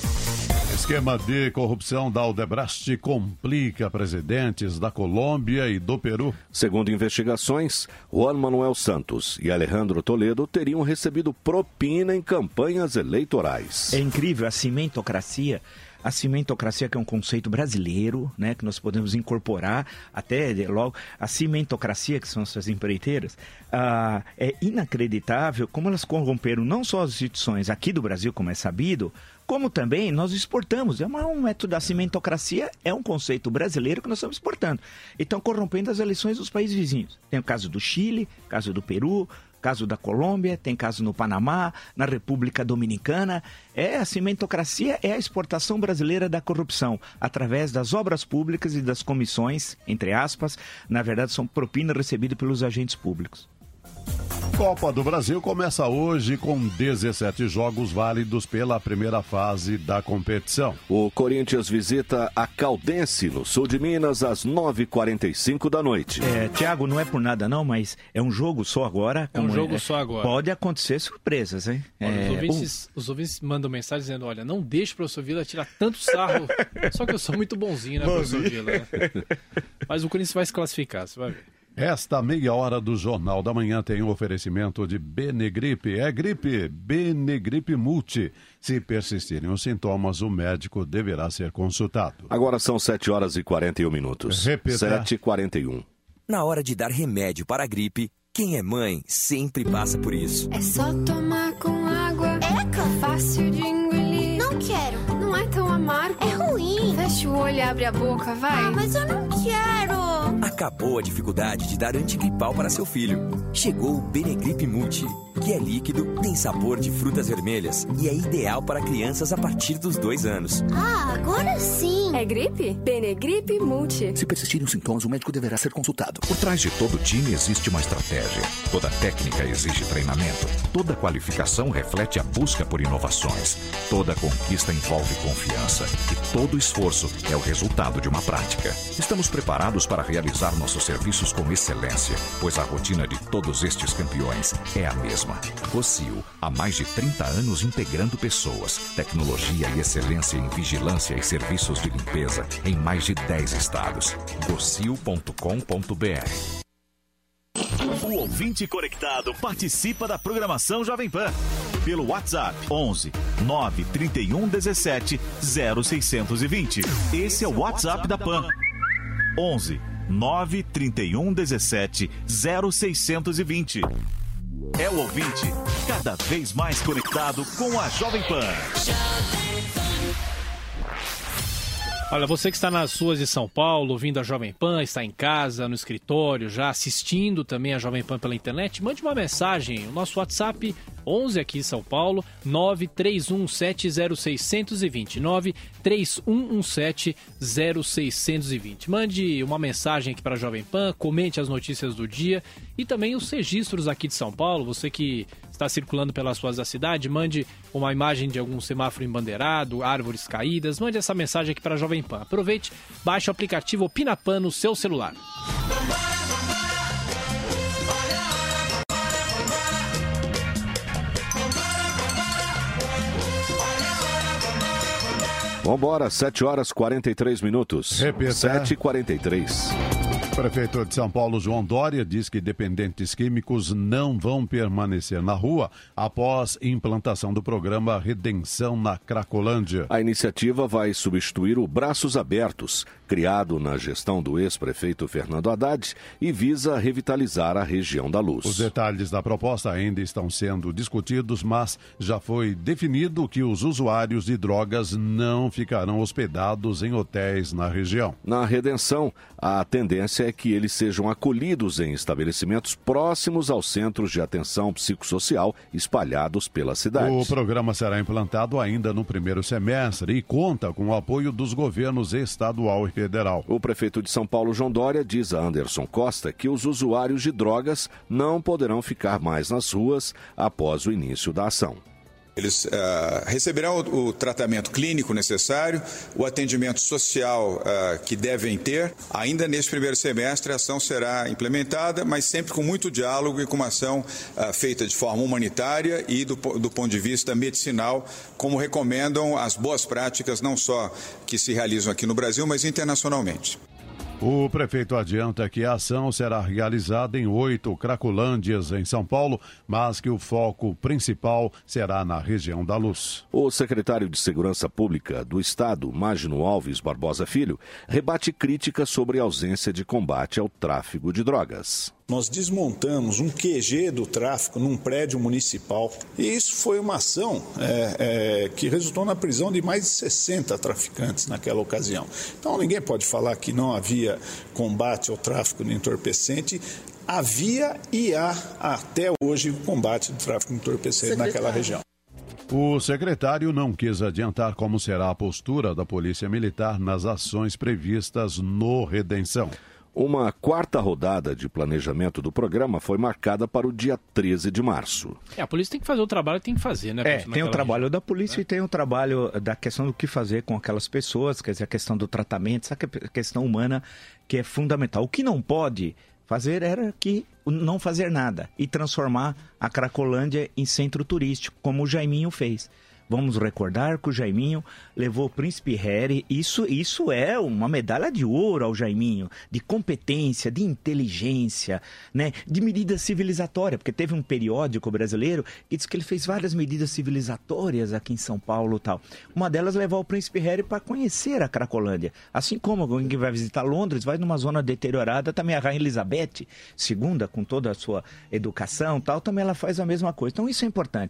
Esquema de corrupção da Odebrecht complica presidentes da Colômbia e do Peru. Segundo investigações, Juan Manuel Santos e Alejandro Toledo teriam recebido propina em campanhas eleitorais. É incrível, a cimentocracia. A cimentocracia, que é um conceito brasileiro, né, que nós podemos incorporar até logo. A cimentocracia, que são essas empreiteiras, é inacreditável como elas corromperam não só as instituições aqui do Brasil, como é sabido, como também nós exportamos. Um método da cimentocracia, é um conceito brasileiro que nós estamos exportando. E estão corrompendo as eleições dos países vizinhos. Tem o caso do Chile, caso do Peru, caso da Colômbia, tem caso no Panamá, na República Dominicana. A cimentocracia é a exportação brasileira da corrupção, através das obras públicas e das comissões, entre aspas, na verdade são propinas recebidas pelos agentes públicos. Copa do Brasil começa hoje com 17 jogos válidos pela primeira fase da competição. O Corinthians visita a Caldense, no sul de Minas, às 9h45 da noite. Thiago, não é por nada não, mas é um jogo só agora. É um jogo só agora. Pode acontecer surpresas, hein? Os ouvintes mandam mensagem dizendo, olha, não deixe o professor Vila tirar tanto sarro. Só que eu sou muito bonzinho, né, professor Vila? Né? Mas o Corinthians vai se classificar, você vai ver. Esta meia hora do Jornal da Manhã tem um oferecimento de Benegripe. É gripe, Benegripe Multi. Se persistirem os sintomas, o médico deverá ser consultado. Agora são 7h41. Repita. 7h41. Na hora de dar remédio para a gripe, quem é mãe sempre passa por isso. É só tomar com água. Fácil de engolir. Não quero. Não é tão amargo. É ruim. Fecha o olho e abre a boca, vai. Mas eu não quero. Acabou a dificuldade de dar antigripal para seu filho. Chegou o Benegripe Multi, que é líquido, tem sabor de frutas vermelhas e é ideal para crianças a partir dos 2 anos. Agora sim. É gripe? Benegripe Multi. Se persistirem os sintomas, o médico deverá ser consultado. Por trás de todo time existe uma estratégia. Toda técnica exige treinamento. Toda qualificação reflete a busca por inovações. Toda conquista envolve confiança. E todo esforço é o resultado de uma prática. Estamos preparados para realizar nossos serviços com excelência, pois a rotina de todos estes campeões é a mesma. Rossio, há mais de 30 anos integrando pessoas, tecnologia e excelência em vigilância e serviços de limpeza em mais de 10 estados. Rossio.com.br. O ouvinte conectado participa da programação Jovem Pan. pelo WhatsApp 11 931 17 0620. Esse é o WhatsApp da PAN. 11 931 17 0620. É o ouvinte cada vez mais conectado com a Jovem Pan. Olha, você que está nas ruas de São Paulo, ouvindo a Jovem Pan, está em casa, no escritório, já assistindo também a Jovem Pan pela internet, mande uma mensagem. O nosso WhatsApp 11 aqui em São Paulo, 931170620, 931170620. Mande uma mensagem aqui para a Jovem Pan, comente as notícias do dia e também os registros aqui de São Paulo. Você que está circulando pelas ruas da cidade, mande uma imagem de algum semáforo embandeirado, árvores caídas, mande essa mensagem aqui para a Jovem Pan. Aproveite, baixe o aplicativo Opina Pan no seu celular. Vambora, 7 horas 43 minutos. Repita. 7h43. O prefeito de São Paulo, João Dória, diz que dependentes químicos não vão permanecer na rua após implantação do programa Redenção na Cracolândia. A iniciativa vai substituir o Braços Abertos, criado na gestão do ex-prefeito Fernando Haddad, e visa revitalizar a região da Luz. Os detalhes da proposta ainda estão sendo discutidos, mas já foi definido que os usuários de drogas não ficarão hospedados em hotéis na região. Na Redenção, a tendência é que eles sejam acolhidos em estabelecimentos próximos aos centros de atenção psicossocial espalhados pela cidade. O programa será implantado ainda no primeiro semestre e conta com o apoio dos governos estadual e federal. O prefeito de São Paulo, João Dória, diz a Anderson Costa que os usuários de drogas não poderão ficar mais nas ruas após o início da ação. Eles receberão o tratamento clínico necessário, o atendimento social que devem ter. Ainda neste primeiro semestre, a ação será implementada, mas sempre com muito diálogo e com uma ação feita de forma humanitária e do ponto de vista medicinal, como recomendam as boas práticas, não só que se realizam aqui no Brasil, mas internacionalmente. O prefeito adianta que a ação será realizada em 8 cracolândias em São Paulo, mas que o foco principal será na região da Luz. O secretário de Segurança Pública do Estado, Magno Alves Barbosa Filho, rebate críticas sobre a ausência de combate ao tráfico de drogas. Nós desmontamos um QG do tráfico num prédio municipal e isso foi uma ação que resultou na prisão de mais de 60 traficantes naquela ocasião. Então ninguém pode falar que não havia combate ao tráfico de entorpecente. Havia e há até hoje o combate do tráfico de entorpecente naquela região. O secretário não quis adiantar como será a postura da Polícia Militar nas ações previstas no Redenção. Uma quarta rodada de planejamento do programa foi marcada para o dia 13 de março. A polícia tem que fazer o trabalho que tem que fazer, né? Tem o trabalho da polícia e tem o trabalho da questão do que fazer com aquelas pessoas, quer dizer, a questão do tratamento, essa questão humana que é fundamental. O que não pode fazer era que não fazer nada e transformar a Cracolândia em centro turístico, como o Jaiminho fez. Vamos recordar que o Jaiminho levou o Príncipe Harry. Isso é uma medalha de ouro ao Jaiminho, de competência, de inteligência, né? De medida civilizatória, porque teve um periódico brasileiro que diz que ele fez várias medidas civilizatórias aqui em São Paulo e tal. Uma delas levar o Príncipe Harry para conhecer a Cracolândia. Assim como alguém que vai visitar Londres, vai numa zona deteriorada, também a Rainha Elizabeth II, com toda a sua educação e tal, também ela faz a mesma coisa. Então isso é importante.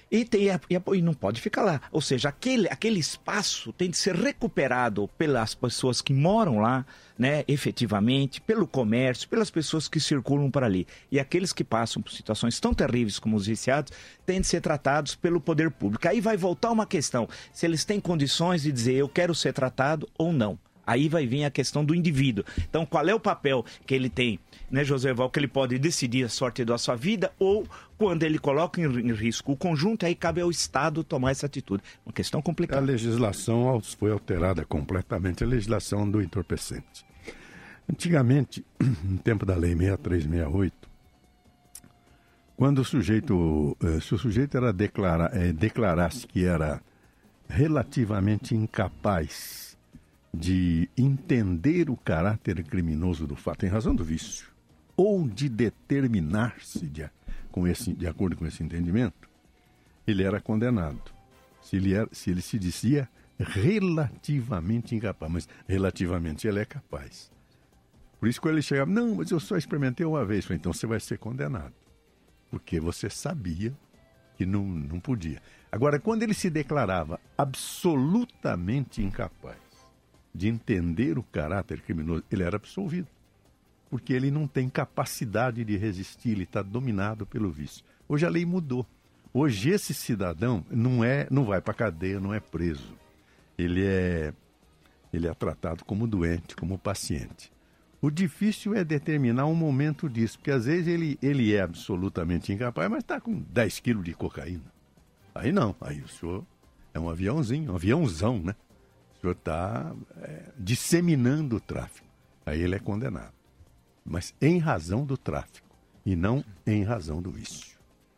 E não pode ficar lá. Ou seja, aquele espaço tem de ser recuperado pelas pessoas que moram lá, né, efetivamente, pelo comércio, pelas pessoas que circulam por ali. E aqueles que passam por situações tão terríveis como os viciados têm de ser tratados pelo poder público. Aí vai voltar uma questão, se eles têm condições de dizer eu quero ser tratado ou não. Aí vai vir a questão do indivíduo. Então, qual é o papel que ele tem, né, José Val, que ele pode decidir a sorte da sua vida ou quando ele coloca em risco o conjunto, aí cabe ao Estado tomar essa atitude. Uma questão complicada. A legislação foi alterada completamente, a legislação do entorpecente. Antigamente, no tempo da Lei 6368, quando se o sujeito era declarasse que era relativamente incapaz de entender o caráter criminoso do fato, em razão do vício, ou de determinar-se de acordo com esse entendimento, ele era condenado. Se ele se dizia relativamente incapaz, mas relativamente ele é capaz. Por isso, quando ele chegava, não, mas eu só experimentei uma vez. Eu falei, então você vai ser condenado, porque você sabia que não podia. Agora, quando ele se declarava absolutamente incapaz de entender o caráter criminoso, ele era absolvido, porque ele não tem capacidade de resistir, ele está dominado pelo vício. Hoje a lei mudou. Hoje esse cidadão não vai para a cadeia, não é preso. Ele é tratado como doente, como paciente. O difícil é determinar um momento disso, porque às vezes ele é absolutamente incapaz, mas está com 10 quilos de cocaína. Aí não, aí o senhor é um aviãozão, né? O senhor está disseminando o tráfico. Aí ele é condenado. Mas em razão do tráfico e não em razão do vício.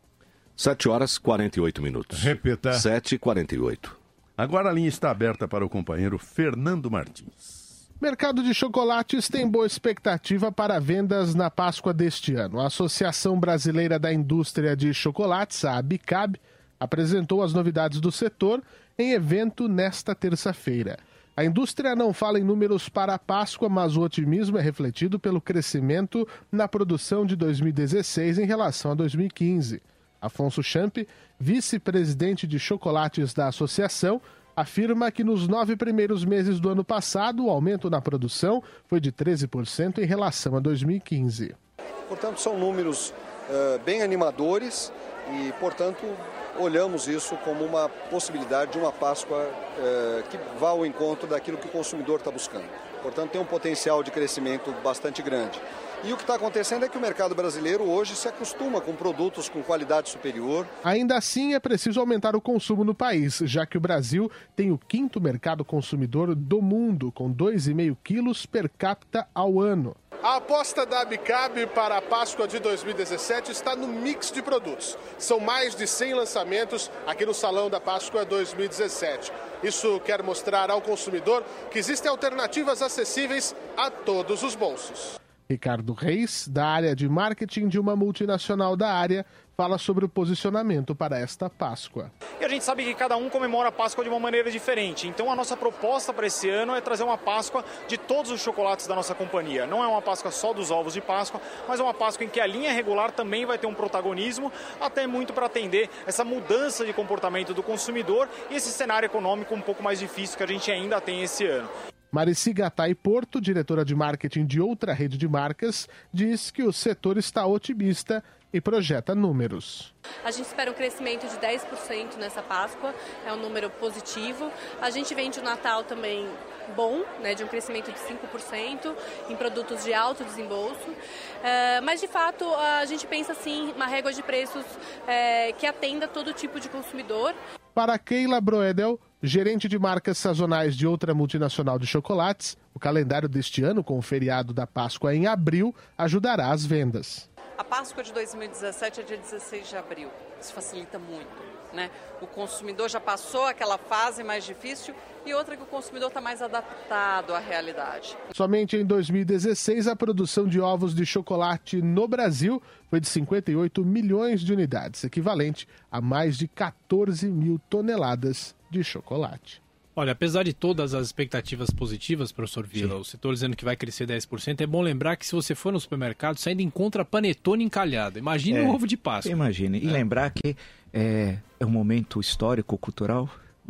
7h48. Repita. 7h48. Agora a linha está aberta para o companheiro Fernando Martins. Mercado de chocolates tem boa expectativa para vendas na Páscoa deste ano. A Associação Brasileira da Indústria de Chocolates, a ABICAB, apresentou as novidades do setor em evento nesta terça-feira. A indústria não fala em números para a Páscoa, mas o otimismo é refletido pelo crescimento na produção de 2016 em relação a 2015. Afonso Champ, vice-presidente de chocolates da associação, afirma que nos 9 primeiros meses do ano passado, o aumento na produção foi de 13% em relação a 2015. Portanto, são números bem animadores e, portanto, olhamos isso como uma possibilidade de uma Páscoa que vá ao encontro daquilo que o consumidor está buscando. Portanto, tem um potencial de crescimento bastante grande. E o que está acontecendo é que o mercado brasileiro hoje se acostuma com produtos com qualidade superior. Ainda assim, é preciso aumentar o consumo no país, já que o Brasil tem o 5º mercado consumidor do mundo, com 2,5 quilos per capita ao ano. A aposta da ABICAB para a Páscoa de 2017 está no mix de produtos. São mais de 100 lançamentos aqui no Salão da Páscoa 2017. Isso quer mostrar ao consumidor que existem alternativas acessíveis a todos os bolsos. Ricardo Reis, da área de marketing de uma multinacional da área, fala sobre o posicionamento para esta Páscoa. E a gente sabe que cada um comemora a Páscoa de uma maneira diferente. Então a nossa proposta para esse ano é trazer uma Páscoa de todos os chocolates da nossa companhia. Não é uma Páscoa só dos ovos de Páscoa, mas é uma Páscoa em que a linha regular também vai ter um protagonismo, até muito para atender essa mudança de comportamento do consumidor e esse cenário econômico um pouco mais difícil que a gente ainda tem esse ano. Marici Gattai Porto, diretora de marketing de outra rede de marcas, diz que o setor está otimista e projeta números. A gente espera um crescimento de 10% nessa Páscoa, é um número positivo. A gente vem de um Natal também bom, né, de um crescimento de 5% em produtos de alto desembolso. Mas, de fato, a gente pensa, assim, uma régua de preços que atenda todo tipo de consumidor. Para Keila Broedel, gerente de marcas sazonais de outra multinacional de chocolates, o calendário deste ano, com o feriado da Páscoa em abril, ajudará as vendas. A Páscoa de 2017 é dia 16 de abril. Isso facilita muito, né? O consumidor já passou aquela fase mais difícil e outra que o consumidor está mais adaptado à realidade. Somente em 2016, a produção de ovos de chocolate no Brasil foi de 58 milhões de unidades, equivalente a mais de 14 mil toneladas de chocolate. Olha, apesar de todas as expectativas positivas, professor Vila, o setor dizendo que vai crescer 10%, é bom lembrar que se você for no supermercado, você ainda encontra panetone encalhado. Imagina o ovo de Páscoa. Imagine. E lembrar que é um momento histórico, cultural.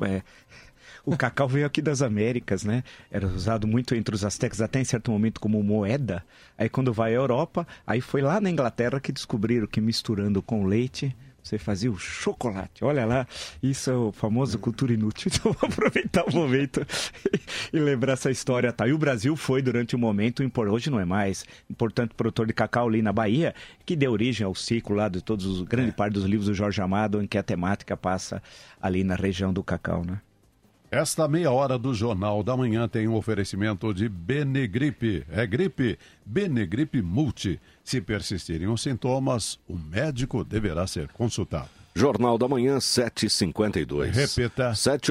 O cacau veio aqui das Américas, né? Era usado muito entre os astecas até em certo momento como moeda. Aí quando vai à Europa, aí foi lá na Inglaterra que descobriram que misturando com leite você fazia o chocolate. Olha lá, isso é o famoso cultura inútil. Então vou aproveitar o momento e lembrar essa história. Tá? E o Brasil foi durante um momento, hoje não é mais, importante produtor de cacau ali na Bahia, que deu origem ao ciclo lá de grande parte dos livros do Jorge Amado, em que a temática passa ali na região do cacau, né? Esta meia hora do Jornal da Manhã tem um oferecimento de Benegripe. É gripe? Benegripe Multi. Se persistirem os sintomas, o médico deverá ser consultado. Jornal da Manhã, 7h52. Repita.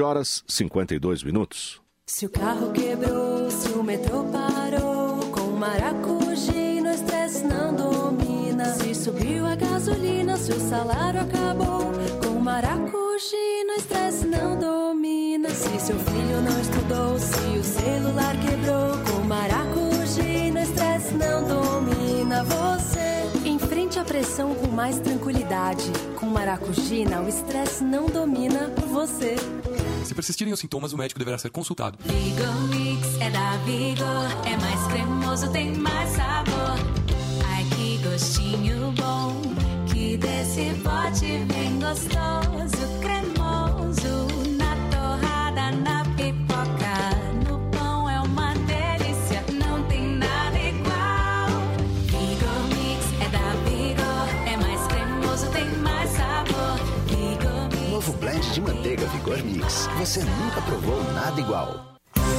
7h52. Se o carro quebrou, se o metrô parou, com maracujina o estresse não domina. Se subiu a gasolina, se o salário acabou, com maracujina, o estresse não domina. Se seu filho não estudou, se o celular quebrou, com maracujina, o estresse não domina você. Enfrente a pressão com mais tranquilidade. Com maracujina, o estresse não domina você. Se persistirem os sintomas, o médico deverá ser consultado. Vigor Mix é da Vigor, é mais cremoso, tem mais sabor. Ai, que gostinho bom, que desse pote bem gostoso, cremoso, na torrada, na pipoca, no pão é uma delícia, não tem nada igual. Vigor Mix é da Vigor, é mais cremoso, tem mais sabor. Vigor Mix. Novo blend de manteiga Vigor Mix. Você nunca provou nada igual.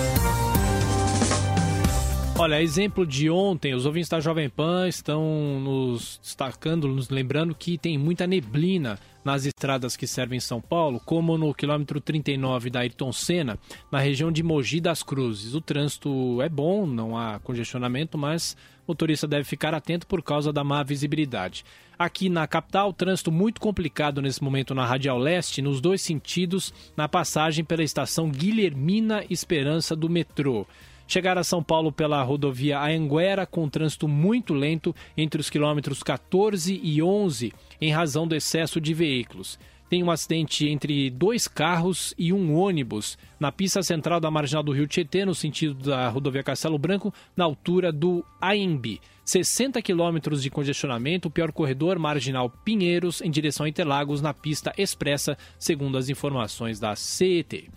Olha, exemplo de ontem, os ouvintes da Jovem Pan estão nos destacando, nos lembrando que tem muita neblina nas estradas que servem São Paulo, como no quilômetro 39 da Ayrton Senna, na região de Mogi das Cruzes. O trânsito é bom, não há congestionamento, mas o motorista deve ficar atento por causa da má visibilidade. Aqui na capital, trânsito muito complicado nesse momento na Radial Leste, nos dois sentidos, na passagem pela estação Guilhermina Esperança do metrô. Chegar a São Paulo pela rodovia Anhanguera com trânsito muito lento entre os quilômetros 14 e 11, em razão do excesso de veículos. Tem um acidente entre 2 carros e um ônibus na pista central da Marginal do Rio Tietê, no sentido da rodovia Castelo Branco, na altura do Anhembi. 60 quilômetros de congestionamento, o pior corredor, Marginal Pinheiros, em direção a Interlagos, na pista expressa, segundo as informações da CET.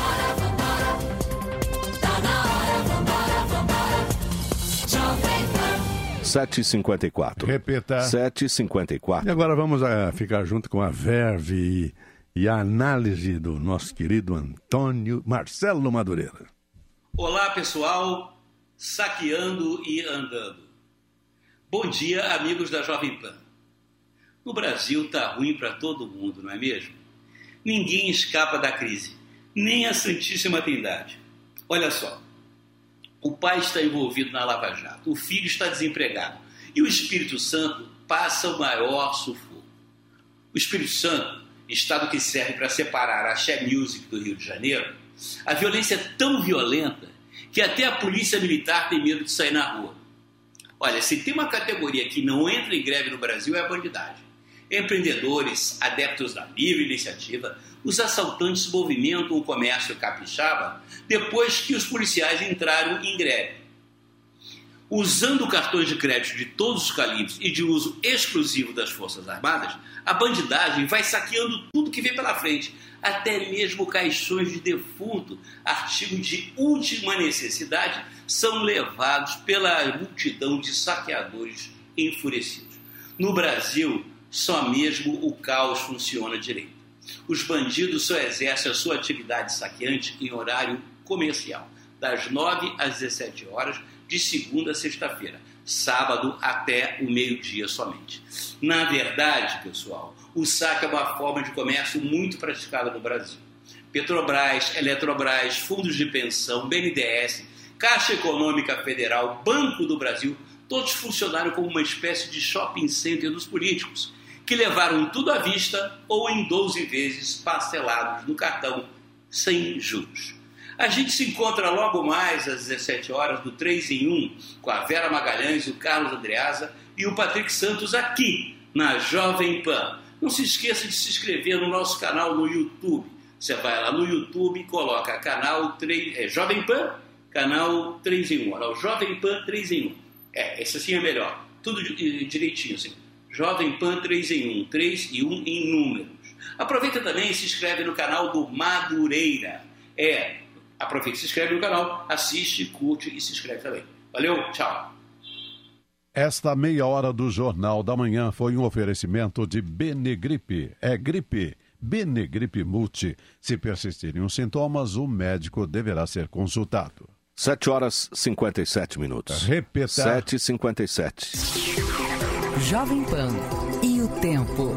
7h54. Repita. 7h54. E agora vamos ficar junto com a verve e a análise do nosso querido Antônio Marcelo Madureira. Olá, pessoal, saqueando e andando. Bom dia, amigos da Jovem Pan. No Brasil tá ruim para todo mundo, não é mesmo? Ninguém escapa da crise, nem a Santíssima Trindade. Olha só. O pai está envolvido na Lava Jato, o filho está desempregado e o Espírito Santo passa o maior sufoco. O Espírito Santo, estado que serve para separar a Axé Music do Rio de Janeiro, a violência é tão violenta que até a polícia militar tem medo de sair na rua. Olha, se tem uma categoria que não entra em greve no Brasil é a bandidagem. Empreendedores, adeptos da livre iniciativa, os assaltantes movimentam o comércio capixaba depois que os policiais entraram em greve. Usando cartões de crédito de todos os calibres e de uso exclusivo das Forças Armadas, a bandidagem vai saqueando tudo que vem pela frente, até mesmo caixões de defunto, artigos de última necessidade, são levados pela multidão de saqueadores enfurecidos. No Brasil, só mesmo o caos funciona direito. Os bandidos só exercem a sua atividade saqueante em horário comercial, das 9 às 17 horas, de segunda a sexta-feira, sábado até o meio-dia somente. Na verdade, pessoal, o saque é uma forma de comércio muito praticada no Brasil. Petrobras, Eletrobras, fundos de pensão, BNDES, Caixa Econômica Federal, Banco do Brasil, todos funcionaram como uma espécie de shopping center dos políticos, que levaram tudo à vista ou em 12 vezes parcelados no cartão, sem juros. A gente se encontra logo mais às 17 horas do 3 em 1 com a Vera Magalhães, o Carlos Andreasa e o Patrick Santos aqui na Jovem Pan. Não se esqueça de se inscrever no nosso canal no YouTube. Você vai lá no YouTube e coloca canal 3, Jovem Pan, canal 3 em 1. Olha, o Jovem Pan 3 em 1. Esse assim é melhor. Tudo direitinho assim. Jovem Pan 3 em 1, 3 e 1 em números. Aproveita também e se inscreve no canal do Madureira. Aproveita, se inscreve no canal, assiste, curte e se inscreve também. Valeu, tchau. Esta meia hora do Jornal da Manhã foi um oferecimento de Benegripe. É gripe. Benegripe Multi. Se persistirem os sintomas, o médico deverá ser consultado. 7h57. Repita. 7h57. Jovem Pan e o tempo.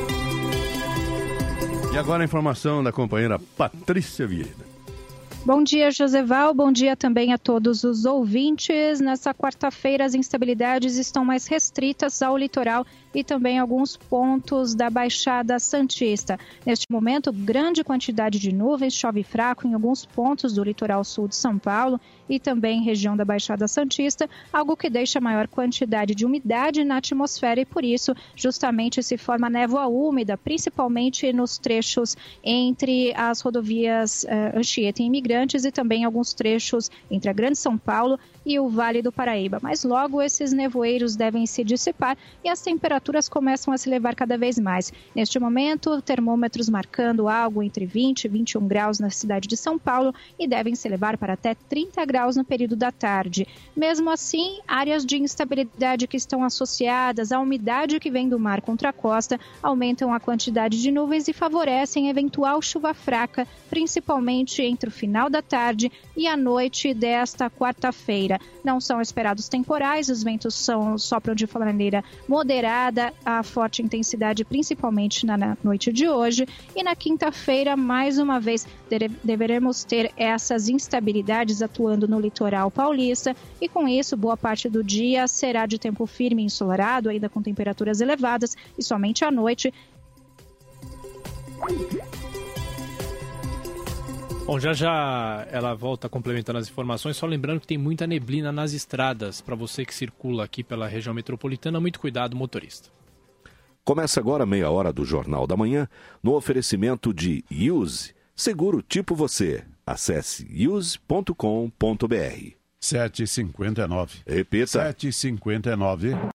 E agora a informação da companheira Patrícia Vieira. Bom dia, Joseval. Bom dia também a todos os ouvintes. Nessa quarta-feira, as instabilidades estão mais restritas ao litoral e também alguns pontos da Baixada Santista. Neste momento, grande quantidade de nuvens, chove fraco em alguns pontos do litoral sul de São Paulo e também região da Baixada Santista, algo que deixa maior quantidade de umidade na atmosfera e por isso justamente se forma névoa úmida, principalmente nos trechos entre as rodovias Anchieta e Imigrantes e também alguns trechos entre a Grande São Paulo e o Vale do Paraíba. Mas logo esses nevoeiros devem se dissipar e as temperaturas começam a se elevar cada vez mais. Neste momento, termômetros marcando algo entre 20 e 21 graus na cidade de São Paulo e devem se elevar para até 30 graus no período da tarde. Mesmo assim, áreas de instabilidade que estão associadas à umidade que vem do mar contra a costa aumentam a quantidade de nuvens e favorecem eventual chuva fraca, principalmente entre o final da tarde e a noite desta quarta-feira. Não são esperados temporais, os ventos sopram de maneira moderada a forte intensidade, principalmente na noite de hoje. E na quinta-feira, mais uma vez, deveremos ter essas instabilidades atuando no litoral paulista e com isso, boa parte do dia será de tempo firme e ensolarado, ainda com temperaturas elevadas e somente à noite. Bom, já ela volta complementando as informações, só lembrando que tem muita neblina nas estradas. Para você que circula aqui pela região metropolitana, muito cuidado, motorista. Começa agora a meia hora do Jornal da Manhã, no oferecimento de Use, seguro tipo você. Acesse use.com.br. 7h59. Repita. 7h59.